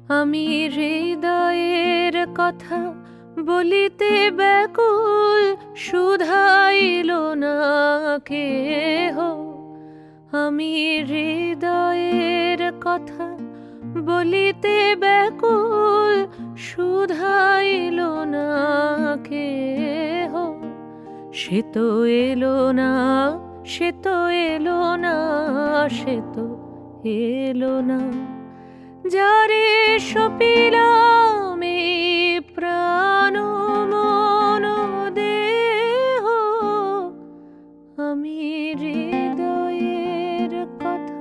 আমি হৃদয়ের কথা বলিতে ব্যাকুল, শুধাইল না কেহ। আমি হৃদয়ের কথা বলিতে ব্যাকুল, শুধাইল না কেহ। সে তো এলো না, সে তো এলো না, সে তো এলো না। যারে সপিলাম এই প্রাণ মন দেহ, আমি হৃদয়ের কথা।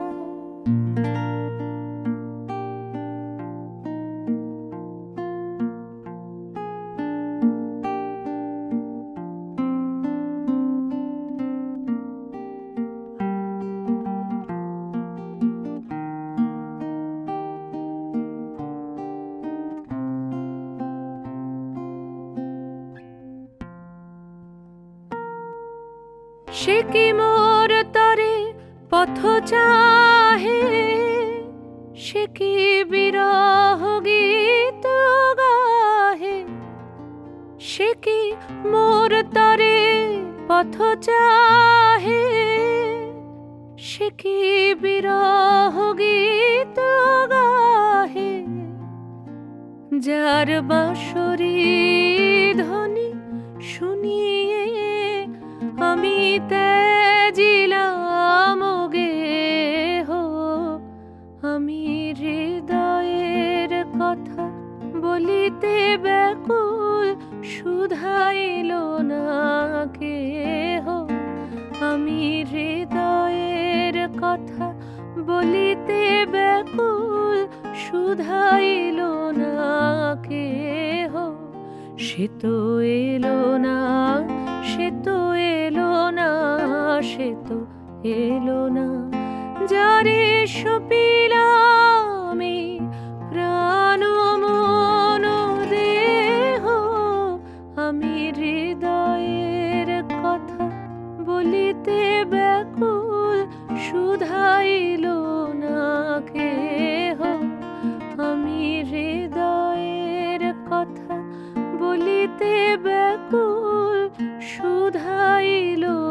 সে কি মোর তরে পথ চাহে, সে কি বিরহ গীত গাহে। সে কি মোর তরে পথ চাহে, সে কি বিরহ গীত গাহে। যার বাঁশরি ধ্বনি শুনিয়ে আমি ত্যাজিলাম গেহ। আমি হৃদয়ের কথা বলিতে ব্যাকুল, শুধাইল না কেহ। আমি হৃদয়ের কথা বলিতে ব্যাকুল, শুধাইল না কেহ। সে তো এলো না, সে তো এলো না, সে তো এলো না। যারে সপিলাম এই প্রাণ মন দেহ, আমি হৃদয়ের কথা বলিতে ব্যাকুল, শুধাইল না কেহ। আমি হৃদয়ের কথা বলিতে ব্যাকুল, শুধাইল